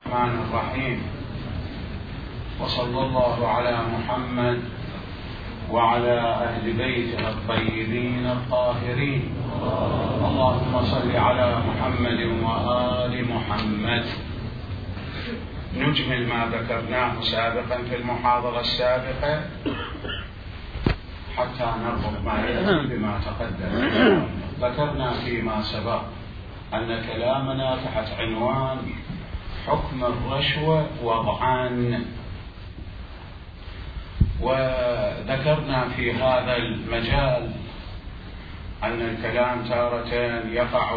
الرحمن الرحيم، وصلى الله على محمد وعلى أهل بيته الطيبين الطاهرين. اللهم صل على محمد وآل محمد. نجمل ما ذكرناه سابقا في المحاضرة السابقة حتى نربط ما يأتي بما تقدم. ذكرنا فيما سبق أن كلامنا تحت عنوان حكم الرشوة وضعان، وذكرنا في هذا المجال أن الكلام تارة يقع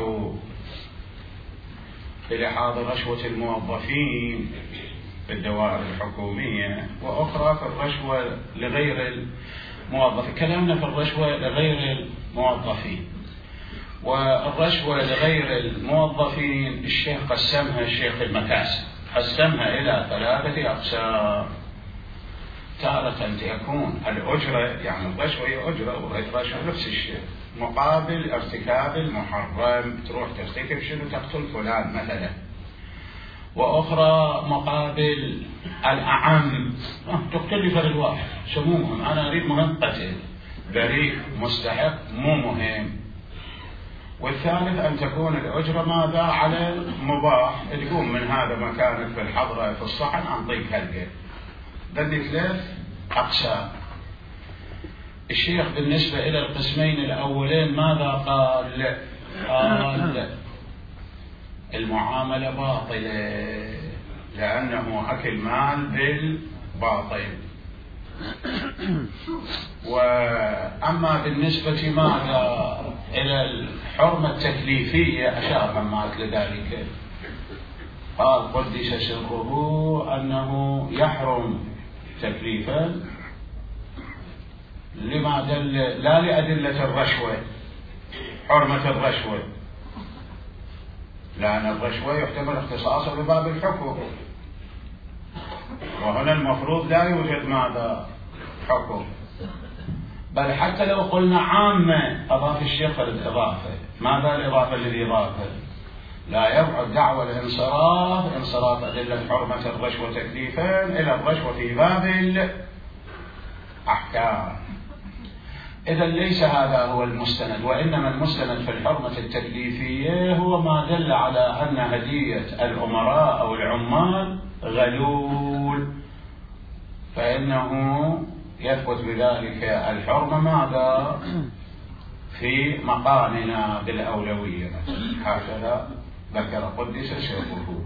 في لحاظ رشوة الموظفين في الدوائر الحكومية، وأخرى في الرشوة لغير الموظفين. كلامنا في الرشوة لغير الموظفين، والرشوة لغير الموظفين الشيخ قسمها الشيخ المكاسب، قسمها إلى 3 أقسام. تارة تكون الأجرة، يعني الرشوة هي أجرة، والرشوة نفس الشيء، مقابل ارتكاب المحرم، تروح ترتكب شنو، تقتل فلان مثلا. وأخرى مقابل الأعم، تقتل لي فرد واحد، سموهم أنا أريد مهم قتل، بريء مستحق مو مهم. والثالث أن تكون الأجرة ماذا على المباح، تقوم من هذا مكانك في الحضرة في الصحن أنطيك هالقد. بدي 3 أقسام. الشيخ بالنسبة إلى القسمين الأولين ماذا قال؟ قال المعاملة باطلة لأنه أكل مال بالباطل. وأما بالنسبة ماذا إلى الحرمة التكليفية أشار همات لذلك، قال قدس سره أنه يحرم تكليفا لما دل لا لأدلة الرشوة، حرمة الرشوة، لأن الرشوة يحتمل اختصاصه بباب الحكم، وهنا المفروض لا يوجد ماذا حكم. بل حتى لو قلنا عامة، أضاف الشيخ الإضافة. ماذا الإضافة الذي ضافه؟ لا يبعد دعوى انصراف أدلة حرمة الرشوة تكليفا إلى الرشوة في باب الأحكام. إذا ليس هذا هو المستند، وإنما المستند في الحرمة التكليفية هو ما دل على أن هدية الأمراء أو العمال غلول، فإنه يثبت بذلك الحرمة ماذا في مقامنا بالأولوية، هكذا ذكر قدس سره.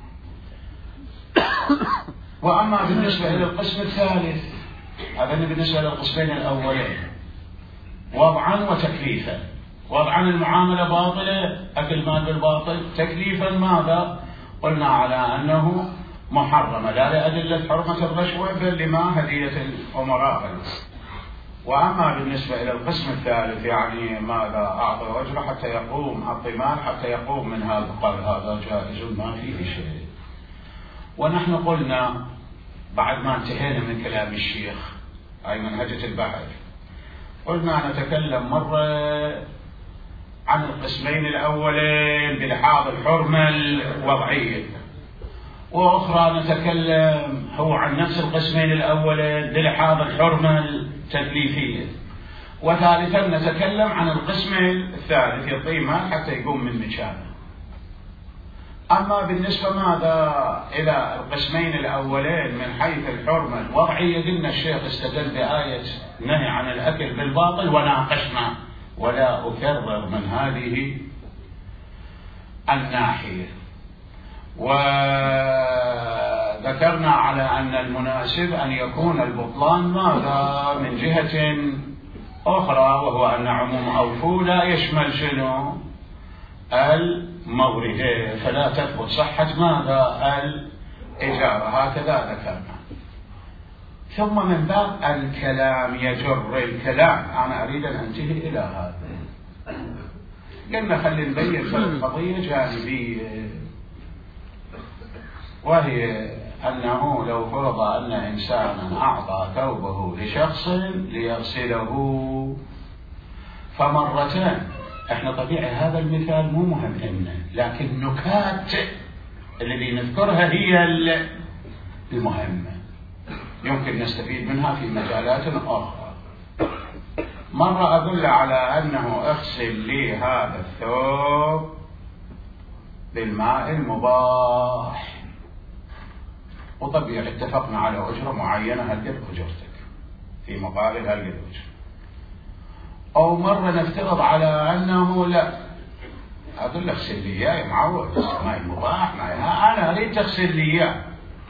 وأما بالنسبة إلى القسم الثالث، هذا بالنسبة للقسمين الأولين وضعا وتكليفا. وضعا المعاملة باطلة، أكل مال بالباطل. تكليفا ماذا؟ قلنا على أنه محرمة لا لأدلة حرمة الرشوة بل لما هدية الأمراء. وأما بالنسبة إلى القسم الثالث، يعني ماذا أعطى وجهه حتى يقوم الضمان، حتى يقوم من هذا، قال هذا جائز ما فيه شيء. ونحن قلنا بعد ما انتهينا من كلام الشيخ أي منهجة البحث، قلنا نتكلم مرة عن القسمين الأولين بلحاظ الحرمة الوضعية، وأخرى نتكلم هو عن نفس القسمين الأولين بلحاظ الحرمة التكليفية، وثالثا نتكلم عن القسم الثالث يعطيه مال حتى يقوم من مكانه. أما بالنسبة ماذا إلى القسمين الأولين من حيث الحرمة الوضعية، قلنا الشيخ استدل بآية نهي عن الأكل بالباطل وناقشنا، ولا أكرر من هذه الناحية. وذكرنا على أن المناسب أن يكون البطلان ماذا من جهة أخرى، وهو أن عموم أوفوا لا يشمل شنو المورد، فلا تثبت صحة ماذا الإجارة، هكذا ذكرنا. ثم من باب الكلام يجر الكلام، أنا أريد أن أنتهي إلى هذا. قلنا خلي نبين في قضية جانبية، وهي أنه لو فرض أن إنسانا أعطى ثوبه لشخص ليغسله فمرتان، احنا طبيعي هذا المثال مو مهم لنا، لكن نكات الذي نذكرها هي المهمة، يمكن نستفيد منها في مجالات أخرى. مرة أدل على أنه اغسل لي هذا الثوب بالماء المباح، وطبيعي اتفقنا على أجرة معينة هلقد أجرتك في مقابل هلقد أجرة. أو مرة نفترض على أنه لا، أقول اغسل لي إياه يا معود، ماء مباح أنا أريد تغسل لي إياه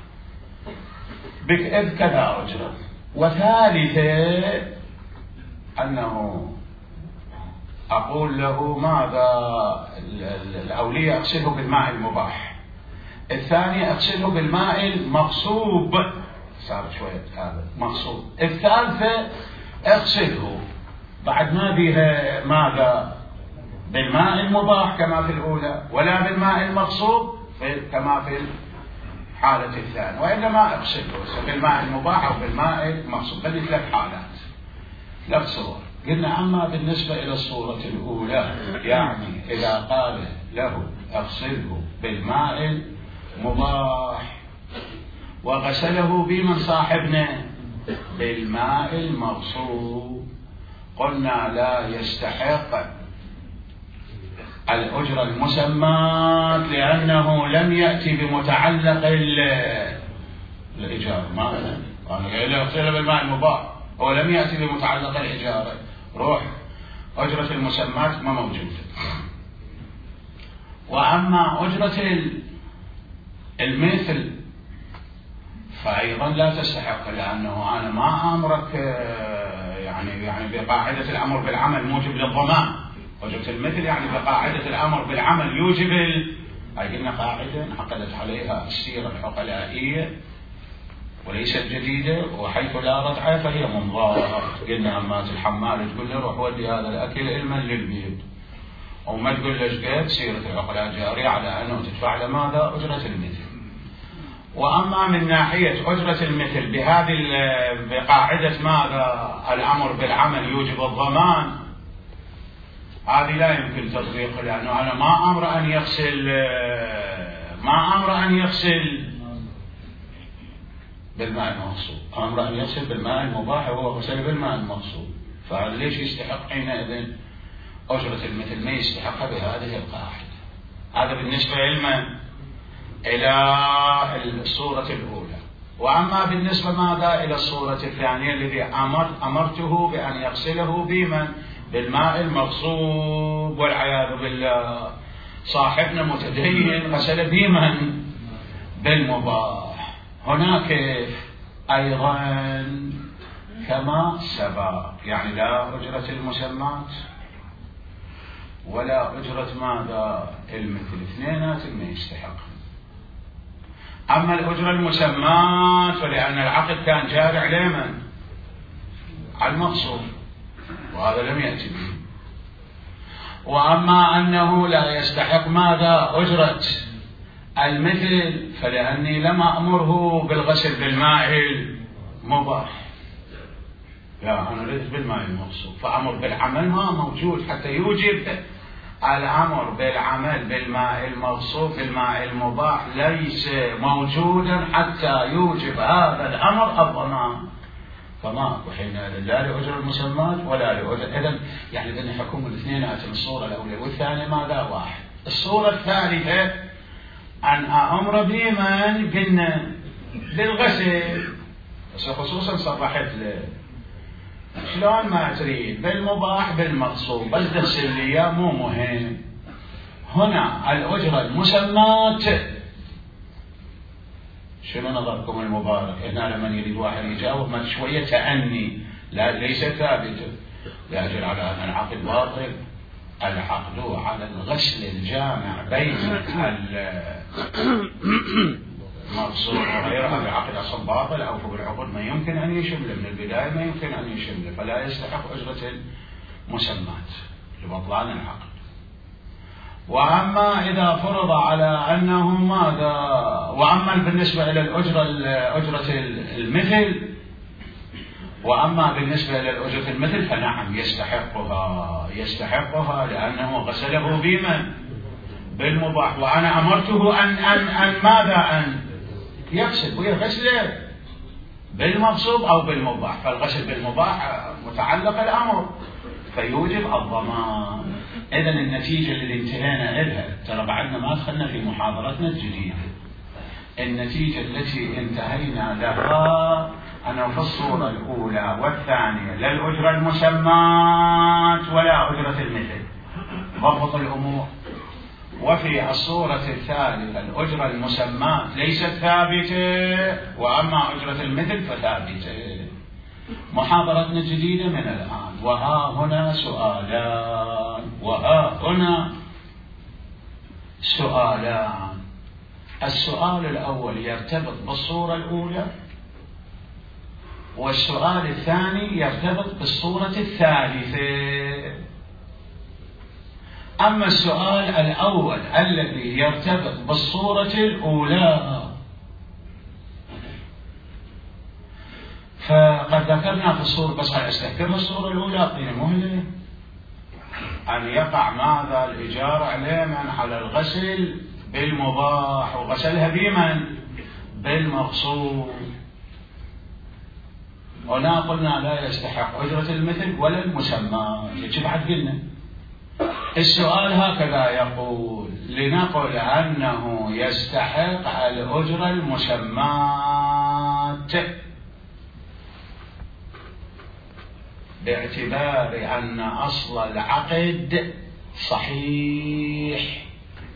بكذا أجرة. وثالثة أنه أقول له ماذا الأولية أغسله بالماء المباح، الثانية أغسله بالماء المغصوب، صار شوية هذا مغصوب، الثالثة أغسله بعد ما بها ماذا بالماء المباح كما في الأولى، ولا بالماء المغصوب كما في الحالة الثانية، وإنما أغسله بالماء المباح أو بالماء المغصوب. هذه 3 حالات 3 صور. قلنا أما بالنسبة إلى الصورة الأولى، يعني إذا قال له أغسله بالماء المباح وغسله بمن صاحبنا بالماء المغصوب، قلنا لا يستحق الأجرة المسمات لأنه لم يأتي بمتعلق الإجارة. ما أنا قايل له أغسله بالماء المباح، هو لم يأتي بمتعلق الإجارة، روح أجرة المسمات ما موجودة. وأما أجرة المثل فأيضا لا تستحق، لأنه أنا ما أمرك يعني بقاعدة الأمر بالعمل موجب للضمان. أجرة المثل يعني بقاعدة الأمر بالعمل يوجب هاي قلنا قاعدة انعقدت عليها السيرة العقلائية وليست جديدة، وحيث لا رجعة فهي منظارة. قلنا أما الحمال تقول له روح ودي هذا الأكل علما للبيت، وما تقول له شقد، سيرة العقلاء جارية على أنه تدفع له ماذا أجرة المثل. وأما من ناحية أجرة المثل بهذه بقاعدة ماذا الأمر بالعمل يوجب الضمان، هذه لا يمكن تطبيقها، لأنه أنا ما أمر أن يغسل بالماء المغصوب، أمر أن يغسل بالماء المباح وهو غسل بالماء المغصوب، فليش يستحق حينئذ أجرة المثل؟ ما يستحقها بهذه القاعدة. هذا بالنسبة إلى الصورة الأولى. وأما بالنسبة ماذا إلى الصورة الثانية الذي أمرته بأن يغسله بمن بالماء المغصوب، والعياذ بالله صاحبنا متدين غسل بمن بالمباح، هناك أيضا كما سبق، يعني لا أجرة المسمات ولا أجرة ماذا المثل، اثنينات ما يستحق. أما الأجرة المسمات فلأن العقد كان جاري على من؟ على المغصوب، وهذا لم يأتي به. وأما أنه لا يستحق ماذا أجرة المثل فلأني لم أمره بالغسل بالماء المباح، لا أنا أريد بالماء المغصوب، فأمر بالعمل ما موجود حتى يوجب الأمر بالعمل بالماء المغصوب بالماء المباح، ليس موجودا حتى يوجب هذا الأمر الضمان، فما وحين لا لأجر المسمات ولا لأجر. إذن يعني بين حكم الاثنينات، الصورة الأولى والثانية ماذا واحد. الصورة الثالثة أن أمر بمن قلنا بالغسل، بس خصوصا صرحت له شلون ما تريد بالمباح بالمغصوب، بس تغسل لي مو مهم. هنا الأجرة المسمات شنو نظركم المبارك؟ هنا لما يريد واحد يجاوب ما شوية تأني، لا ليس ثابتة، لا على أن العقد باطل، العقد على الغسل الجامع بين المغصوب وغيرها بعقد أصل باطل أو فوق العقد ما يمكن أن يشمله من البداية، ما يمكن أن يشمله، فلا يستحق أجرة المسمات لبطلان العقد. وأما إذا فرض على أنه ماذا، وأما بالنسبة إلى أجرة المثل، وأما بالنسبة إلى أجرة المثل فنعم يستحقها لأنه غسله بمن بالمباح، وأنا أمرته أن ماذا؟ أن يغسل، ويغسله بالمغصوب أو بالمباح، فالغسل بالمباح متعلق الأمر فيوجب الضمان. إذن النتيجة اللي انتهينا إلها، ترى بعدنا ما دخلنا في محاضرتنا الجديدة، النتيجة التي انتهينا لها أنه في الصورة الأولى والثانية لا الأجرة المسمات ولا أجرة المثل، ضبط الأمور. وفي الصورة الثالثة الأجرة المسمات ليست ثابتة، وأما أجرة المثل فثابتة. محاضرتنا الجديدة من الآن، وها هنا سؤالان. السؤال الأول يرتبط بالصورة الأولى، والسؤال الثاني يرتبط بالصورة الثالثة. أما السؤال الأول الذي يرتبط بالصورة الأولى فقد ذكرنا في الصورة، بس أستذكرها الصورة الأولى أعطينا مهلة، أن يقع ماذا؟ الإجارة عليه من على الغسل بالمباح، وغسلها بمن؟ بالمغصوب. هنا قلنا لا يستحق أجرة المثل ولا المسمى، شو بعد قلنا؟ السؤال هكذا يقول: لنقل أنه يستحق الأجرة المسمات باعتبار أن أصل العقد صحيح،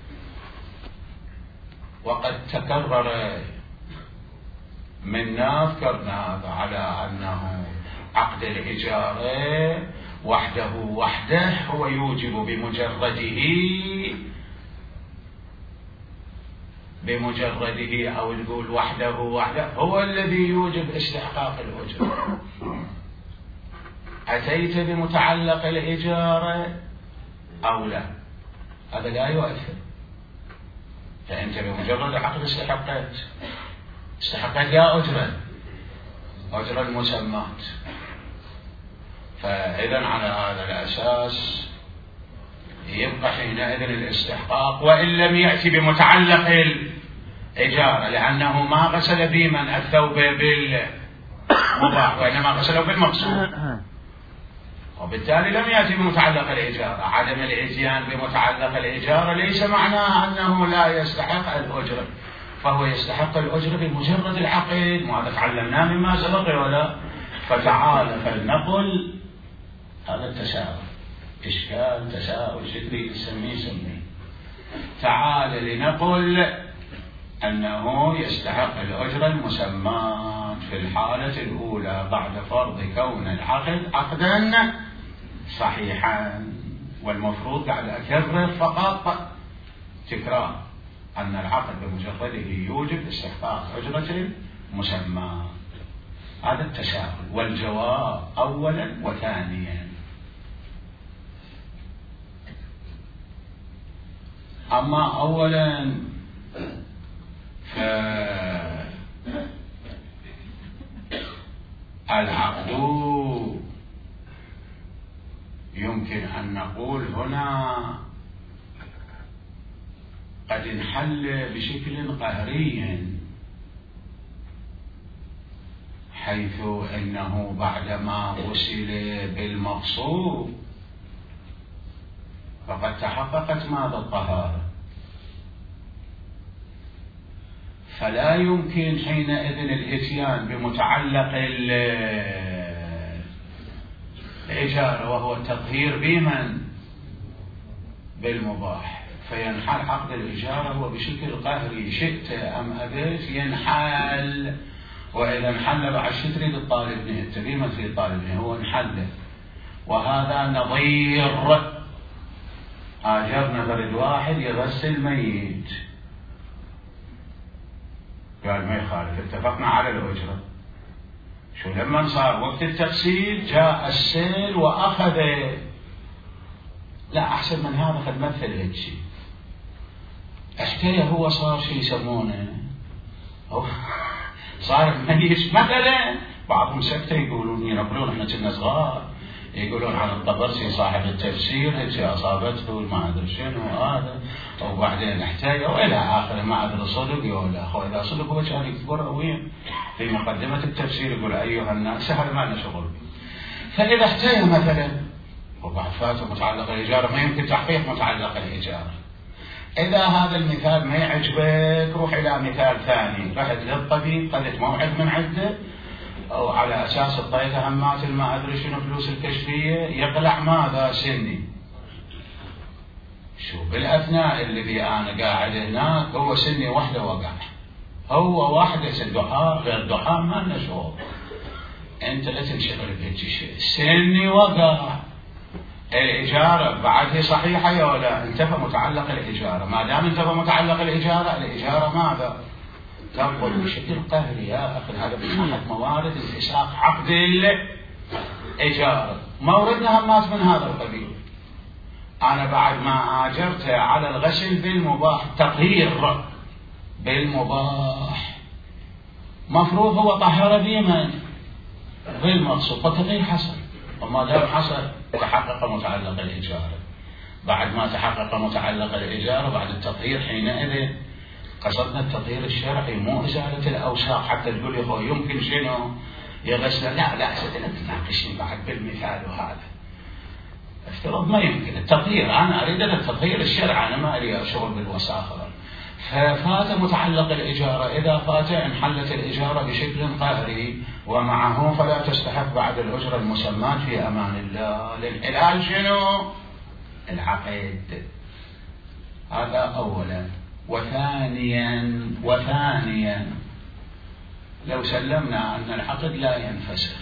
وقد تكرر منا ذكرنا على أنه عقد الإجارة وحده هو يوجب بمجرده أو نقول وحده هو الذي يوجب استحقاق الأجرة. أتيت بمتعلق الإجارة أو لا، هذا لا يؤثر، فأنت بمجرد عقد استحقت يا أجرة المسمات. فإذا على هذا الأساس يبقى حينئذ الاستحقاق، وإن لم يأتي بمتعلق الإجارة، لأنه ما غسل بمن الثوب بالمباح وإنما غسله بالمقصود، وبالتالي لم يأتي بمتعلق الإجارة. عدم الإتيان بمتعلق الإجارة ليس معناه أنه لا يستحق الأجرة، فهو يستحق الأجرة بمجرد العقد، وهذا تعلمناه مما سبق ولا. فتعال فلنقل، هذا التساؤل إشكال تساؤل شكلي سميه. تعال لنقل أنه يستحق الأجرة المسمات في الحالة الأولى بعد فرض كون العقد عقدا صحيحا. والمفروض قاعد أكرر فقط تكرار أن العقد بمجرده يوجب استحقاق أجرة المسمى. هذا التساؤل، والجواب أولا وثانيا. أما أولا فالعقد يمكن أن نقول هنا قد انحل بشكل قهري، حيث أنه بعدما غسل بالمغصوب فقد تحققت ماذا؟ الطهارة، فلا يمكن حينئذ الإتيان بمتعلق الإجارة وهو التطهير بمن؟ بالمباح، فينحل عقد الإجارة هو بشكل قهري، شئت أم أبيت ينحل. وإذا انحل بعد شو تريد الطالب به؟ أنت بما تريد طالب به؟ هو انحل. وهذا نظير آجرنا فرد واحد يغسل ميت، قال ما يخالف، اتفقنا على الأجرة. شو لما صار وقت التغسيل جاء السيل وأخذ، لا أحسن من هذا قد مثل هيك شيء، احتيا هو صار شيء يسمونه صار ميت مثلا. بعضهم سكتة يقولون ينقلون احنا كنا صغار، يقولون عن الطبرسي صاحب التفسير هيك أصابته ما أدري شنو هذا، وبعدين احتاج وإلى آخره، ما أدري صدق ولا أخو. إذا صدق هو كان يكتب وين في مقدمة التفسير يقول أيها الناس، هذا ما لنا شغل. فإذا احتاج مثلا وبعد فاته متعلق الإجارة، ما يمكن تحقيق متعلق الإجارة. إذا هذا المثال ما يعجبك روح إلى مثال ثاني. رحت للطبيب خذت موعد من عنده، أو على أساس الطيته همات ما أدري شنو فلوس الكشفية، يقلع ماذا سني. شو بالأثناء الذي أنا قاعد هناك هو سني وحده وقع، هو واحدة الدحاء غير دحاء ما لنا شغل. أنت لا تنشغل بهيك شيء، سني وقع. الإجارة بعد هي صحيحة يا ولا انتفى متعلق الإجارة. ما دام انتفى متعلق الإجارة ماذا؟ تنقل بشكل قهري يا أخي. هذا من أحد موارد انفساخ عقد الإجارة. موردنا همات من هذا القبيل. أنا بعد ما آجرت على الغسل بالمباح، تطهير بالمباح، مفروض هو طهر بمن؟ بالمقصود، فالتطهير حصل. وما دام حصل تحقق متعلق الإجارة. بعد ما تحقق متعلق الإجارة بعد التطهير، حينئذ قصدنا التطهير الشرعي مو إزالة الأوساخ حتى تقول يا أخوي يمكن شنو يغسل. لا ستنا تناقشني بعد بالمثال. وهذا افترض ما يمكن التطهير. أنا أريد التطهير الشرعي، أنا ما أريد شغل بالوساخة. ففات متعلق الإجارة، إذا فات انحلت الإجارة بشكل قهري ومعه فلا تستحق بعد الأجرة المسماة في أمان الله. للحلال شنو؟ العقد. هذا أولا. وثانيا لو سلمنا أن العقد لا ينفسخ،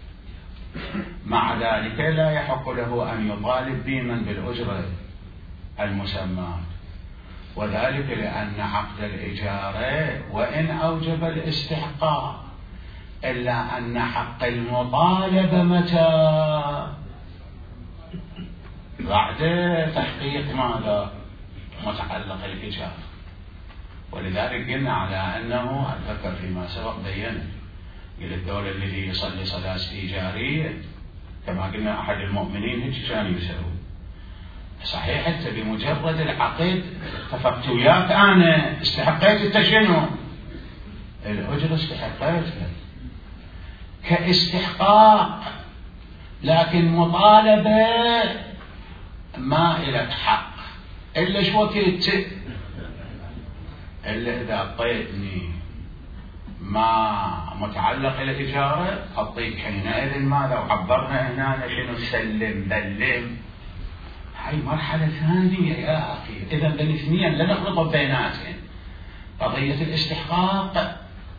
مع ذلك لا يحق له أن يطالب بمن بالأجرة المسماة، وذلك لأن عقد الإجارة وإن أوجب الاستحقاق إلا أن حق المطالبة متى؟ بعد تحقيق ماذا؟ متعلق الإجارة. ولذلك قلنا على أنه أتذكر فيما سبق بينا إلى الدولة الذي يصلي صلاة إيجارية كما قلنا أحد المؤمنين هيك كان يسوي. صحيح أنت بمجرد العقد اتفقت وياك أنا استحقيت أنت شنو؟ الأجر استحقيتها كاستحقاق، لكن مطالبة ما إلك حق إلا شو وقت إلا إذا أعطيتني ما متعلق الإجارة أعطيك حينئذ ماذا. وعبرنا هنا شنو؟ سلم بلم. هاي مرحلة ثانية يا أخي. إذا بين اثنين لا نخلط بيناتهم. قضية الاستحقاق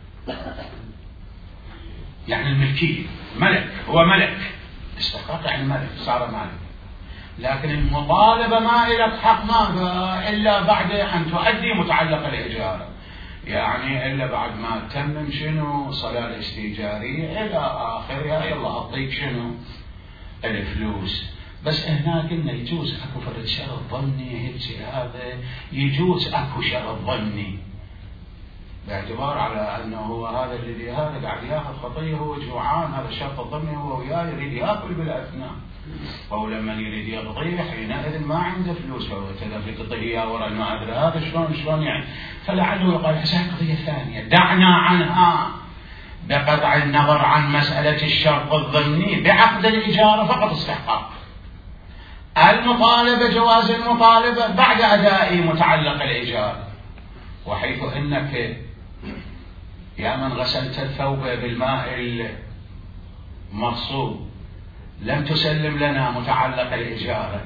يعني الملكية، ملك هو ملك، استحقاق يعني ملك صار مالك. لكن المطالبة ما إلك حق ماذا إلا بعد أن تؤدي متعلق الإجارة، يعني إلا بعد ما تمم شنو صلاة الاستئجارية إلى آخرها. يلا أعطيك شنو الفلوس. بس هنا قلنا يجوز اكو فرد شرط ظني هيك هذا، يجوز اكو شرط ظني باعتبار على انه هو هذا الذي هذا قاعد ياخذ خطيه هو جوعان، هذا شرط ظني هو وياه يريد ياكل بالاثناء، وهو لما يريد يقضي حينئذ ما عنده فلوس فهو في قضيه ورا ما ادري هذا شلون يعني. فلعله يقال حسين قضيه ثانيه دعنا عنها بقطع النظر عن مساله الشرط الظني بعقد الاجاره فقط استحقاق. المطالبة جواز المطالبة بعد أداء متعلق الإيجار. وحيث أنك يا من غسلت الثوب بالماء المغصوب لم تسلم لنا متعلق الإجارة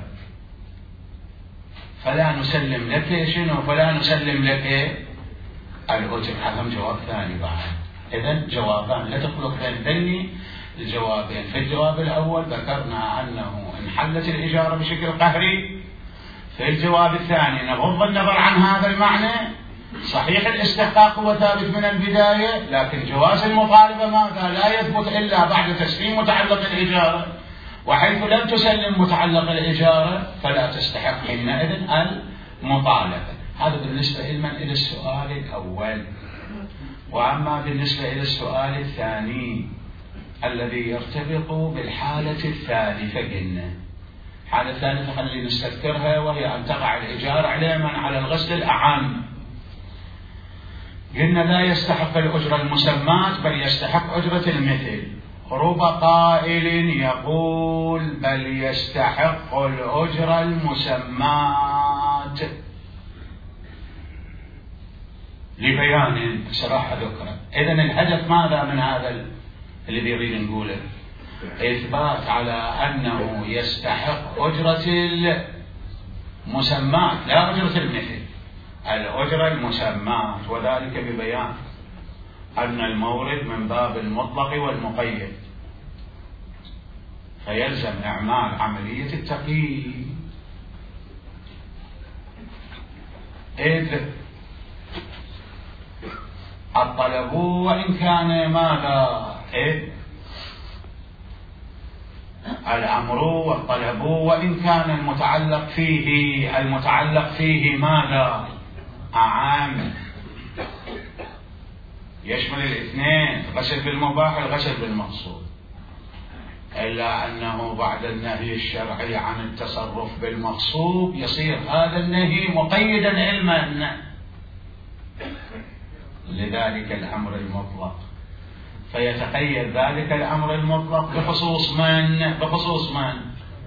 فلا نسلم لك شنو؟ فلا نسلم لك الأجر. هذا جواب ثاني بعد. إذن جوابان لا تخلق بين الجوابين. في الجواب الأول ذكرنا أنه انحلت الإجارة بشكل قهري. في الجواب الثاني نغض النظر عن هذا المعنى، صحيح الاستحقاق هو ثابت من البداية، لكن جواز المطالبة ماذا؟ لا يثبت إلا بعد تسليم متعلق الإجارة، وحيث لم تسلم متعلق الإجارة فلا تستحق حينئذ المطالبة. هذا بالنسبة إلى السؤال الأول. وأما بالنسبة إلى السؤال الثاني الذي يرتبط بالحالة الثالثة. قلنا الحالة الثالثة خلينا نستذكرها، وهي أن تقع الإجارة على من؟ على الغسل الأعم. قلنا لا يستحق الأجرة المسمات بل يستحق أجرة المثل. رب قائل يقول بل يستحق الأجرة المسمات لبيان صراحة ذكره. إذن الهدف ماذا من هذا اللي بيريد نقوله؟ إثبات على أنه يستحق أجرة المسمات لا أجرة المثل، الأجرة المسمات، وذلك ببيان أن المورد من باب المطلق والمقيد، فيلزم إعمال عملية التقييد. إذ الطلب وإن كان ماذا؟ الأمر والطلب وإن كان المتعلق فيه ماذا؟ أعام، يشمل الاثنين، غسل بالمباح والغسل بالمقصود، إلا أنه بعد النهي الشرعي عن التصرف بالمقصود يصير هذا النهي مقيدا علما لذلك الأمر المطلق، فيتقيد ذلك الأمر المطلق بخصوص من؟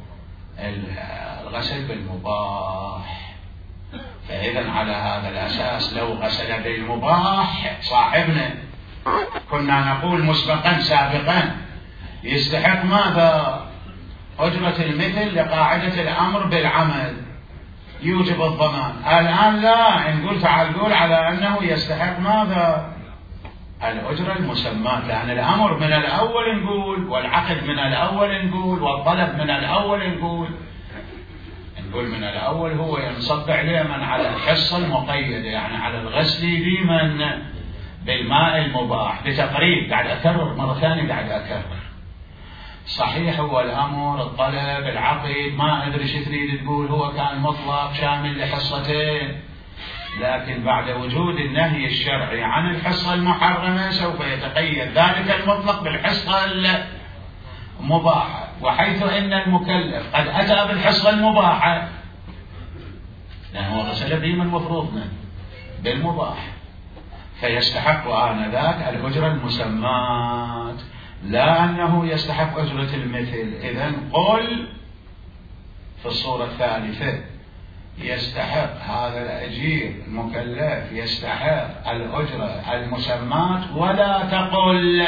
الغسل بالمباح. فإذا على هذا الأساس لو غسل بالمباح صاحبنا كنا نقول مسبقا سابقا يستحق ماذا؟ أجرة المثل لقاعدة الأمر بالعمل يوجب الضمان. الآن لا، نقول تعال نقول على أنه يستحق ماذا؟ الأجرة المسمى، لأن الأمر من الأول نقول، والعقد من الأول نقول، والطلب من الأول نقول من الأول هو ينصب عليه من على الحصة المقيدة، يعني على الغسل بمن؟ بالماء المباح. بتقريب قاعد أكرر مرة ثانية، قاعد أكرر صحيح هو الأمر الطلب العقد ما أدري ايش تريد تقول، هو كان مطلق شامل لحصتين، لكن بعد وجود النهي الشرعي عن الحصة المحرمة سوف يتقيد ذلك المطلق بالحصة المباحة، وحيث إن المكلف قد أتى بالحصة المباحة لأنه غسل بهم المفروض بالمباح، فيستحق آنذاك الأجرة المسمات لا أنه يستحق أجرة المثل. إذن قل في الصورة الثالثة يستحق هذا الأجير المكلف يستحق الأجرة المسمات، ولا تقل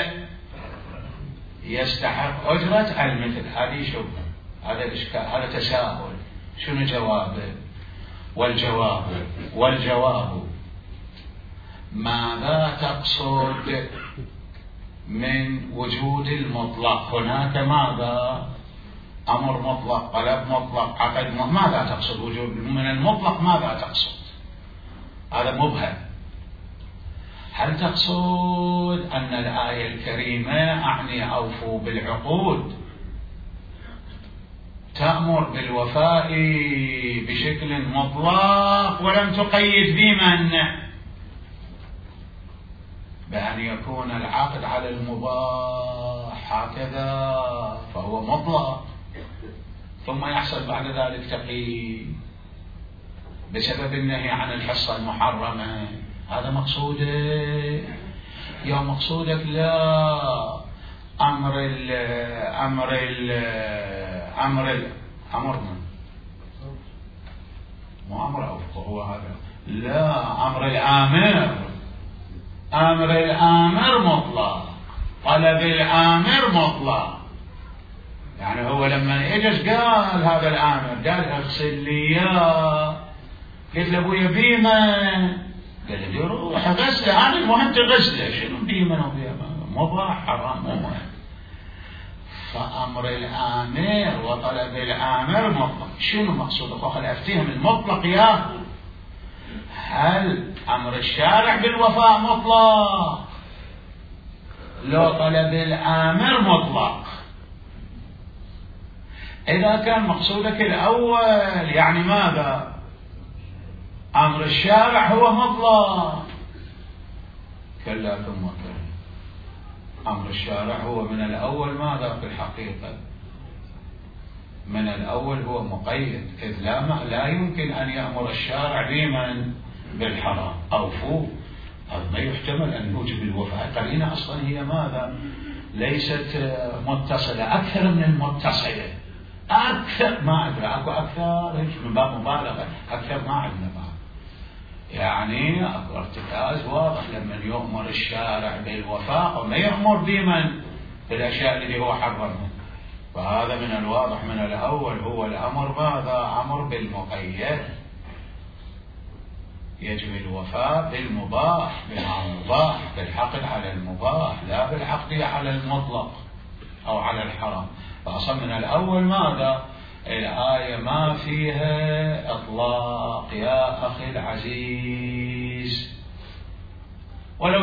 يستحق أجرة المثل. هذه شبهة، هذا إشكال، هذا تساؤل. شنو جوابه؟ والجواب ماذا تقصد من وجود المطلق؟ هناك ماذا؟ أمر مطلق، طلب مطلق، عقد مطلق. ماذا تقصد وجود من المطلق؟ ماذا تقصد؟ هذا مبهم. هل تقصد أن الآية الكريمة أعني أوفوا بالعقود تأمر بالوفاء بشكل مطلق ولم تقيد بمن؟ بأن يكون العقد على المباح هكذا فهو مطلق، ثم يحصل بعد ذلك تقييد بسبب النهي عن الحصة المحرمة. هذا مقصودك؟ يا مقصودك لا، مو أمر أوفق هو هذا، لا، أمر الآمر مطلق، طلب الآمر مطلق. يعني هو لما اجى قال هذا الآمر قال اغسل لي اياه، قلت له ابويا بيمن؟ قال لي روح غسله، انا المهم تغسله، شنو بيمن مباح حرام مهم. فأمر الآمر وطلب الآمر مطلق. شنو مقصود أخوة؟ أفتهم المطلق يا هل أمر الشارع بالوفاء مطلق؟ لو طلب الآمر مطلق. إذا كان مقصودك الأول يعني ماذا؟ أمر الشارع هو مطلق. كلا ثم كلا. أمر الشارع هو من الأول ماذا في الحقيقة؟ من الأول هو مقيد، إذ لا يمكن أن يأمر الشارع بمن؟ بالحرام أوفوا. هذا ما يحتمل أن يوجب الوفاء. قرينة أصلا هي ماذا؟ ليست متصلة، أكثر من المتصلة، أكثر ما أدري أكو أكثر من باب مبالغة، أكثر ما عندنا بعد. يعني أكو ارتكاز واضح لما يؤمر الشارع بالوفاء وما يأمر بمن؟ بالأشياء اللي هو حرمها. فهذا من الواضح من الأول هو الأمر ماذا؟ أمر بالمقيد، يجب الوفاء بالمباح، بالمباح، بالحقد على المباح، لا بالحقد على المطلق أو على الحرام. فأصلا من الأول ماذا؟ الآية ما فيها إطلاق يا أخي العزيز. ولو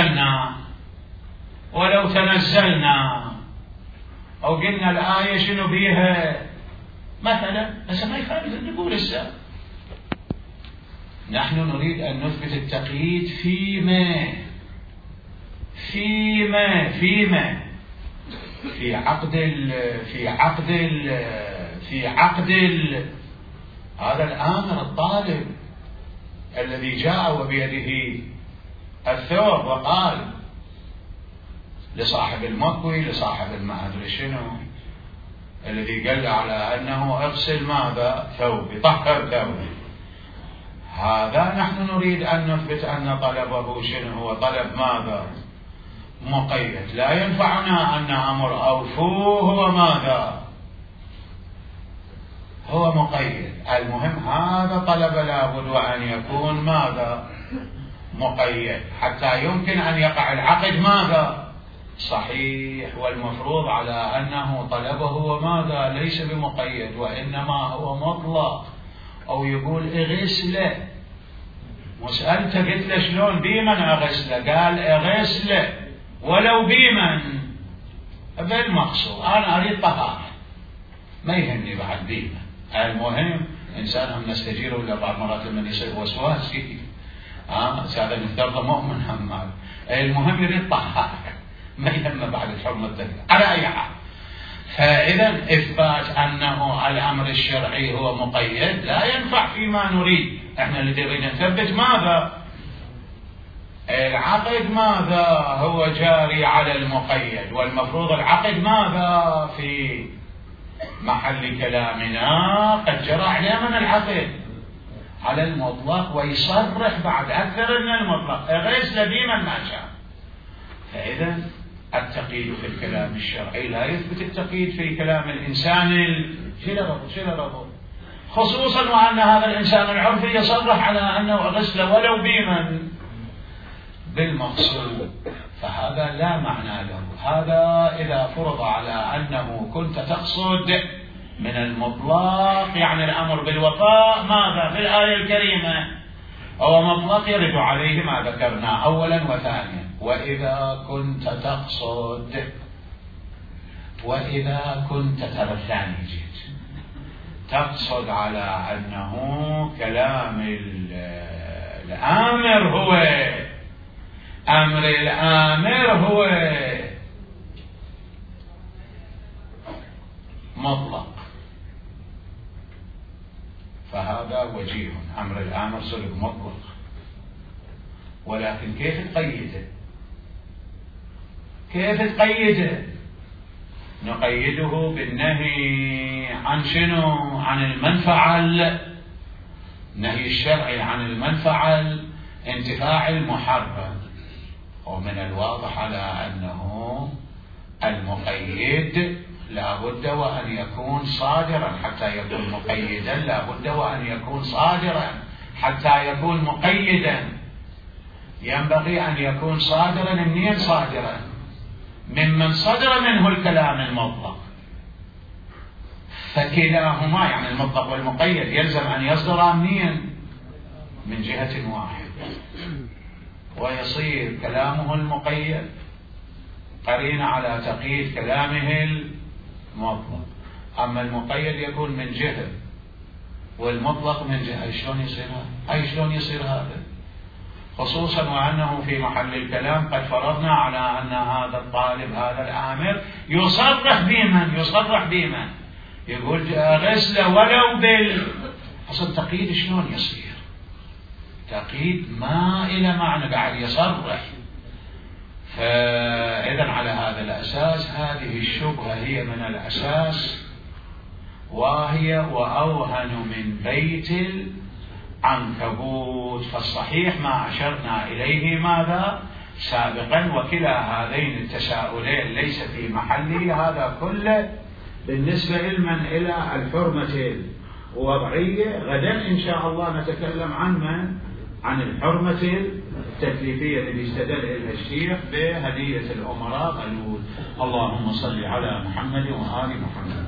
تنزلنا أو قلنا الآية شنو بيها مثلا، بس ما يخالف أن نقول السابق. نحن نريد أن نثبت التقييد في عقد هذا الآمر الطالب الذي جاء وبيده الثوب وقال لصاحب المكوي لصاحب المادري شنو الذي قال على أنه اغسل ماذا؟ ثوبي، طهر ثوبي. هذا نحن نريد أن نثبت أن طلبه شنو هو؟ طلب ماذا؟ مقيد. لا ينفعنا أن أمر أوفوه هو ماذا؟ هو مقيد. المهم هذا طلب لابد أن يكون ماذا؟ مقيد حتى يمكن أن يقع العقد ماذا؟ صحيح. والمفروض على أنه طلبه وماذا؟ ليس بمقيد وإنما هو مطلق. أو يقول اغسله، مسألته قلت له شلون بمن اغسله؟ قال اغسله ولو بمن؟ بالمقصود أنا أريد طهارة، ما يهمني بعد بمن. المهم إنسان هم نستجير ولا بعض مرات لما يصير وسواسي هذا نفترض مؤمن هم، المهم يريد طهارة، ما يهم بعد الحرمة الدنيا على أي حال. فإذا إثبات أنه الأمر الشرعي هو مقيد لا ينفع فيما نريد. احنا اللي نريد نثبت ماذا؟ العقد ماذا؟ هو جاري على المقيد، والمفروض العقد ماذا؟ في محل كلامنا قد جرى عليه من العقد على المطلق، ويصرح بعد أكثر من المطلق غير بمن ما شاء. فإذا التقييد في الكلام الشرعي لا يثبت التقييد في كلام الإنسان شلرض، خصوصا وأن هذا الإنسان العرفي يصرح على أنه غسل ولو بمن؟ بالمقصود. فهذا لا معنى له. هذا إذا فرض على أنه كنت تقصد من المطلق يعني الأمر بالوفاء ماذا في الآية الكريمة؟ هو مطلق يرد عليه ما ذكرنا أولا وثانيا. وإذا كنت ترى الثاني جيت تقصد على أنه كلام الآمر هو أمر الآمر هو مطلق، فهذا وجيه. أمر الآمر صدق مطلق، ولكن كيف تقيده؟ نقيده بالنهي عن شنو؟ عن المنفعة، النهي الشرعي عن المنفعة انتفاع المحرم. ومن الواضح على أنه المقيد لا بد وأن يكون صادرا حتى يكون مقيدا، لا بد وأن يكون صادرا حتى يكون مقيدا. ينبغي أن يكون صادرا. منين صادرا؟ ممن صدر منه الكلام المطلق. فكلاهما يعني المطلق والمقيد يلزم أن يصدر منين؟ من جهة واحدة، ويصير كلامه المقيد قرين على تقييد كلامه المطلق. أما المقيد يكون من جهة والمطلق من جهة. شلون يصير هذا؟ خصوصا وأنه في محل الكلام قد فرضنا على أن هذا الطالب هذا الآمر يصرح بمن يقول غسله ولو أصل تقييد شلون يصير؟ تقييد ما إلى معنى، بعد يصرح. فإذا على هذا الأساس هذه الشبهة هي من الأساس، وهي وأوهن من بيت العنكبوت. فالصحيح ما أشرنا إليه ماذا سابقا، وكلا هذين التساؤلين ليس في محله. هذا كله بالنسبة لمن إلى الحرمة الوضعية. غدا إن شاء الله نتكلم عن الحرمة التكليفية اللي استدل إليها الشيخ بهدية الأمراء. اللهم صل على محمد وآل محمد.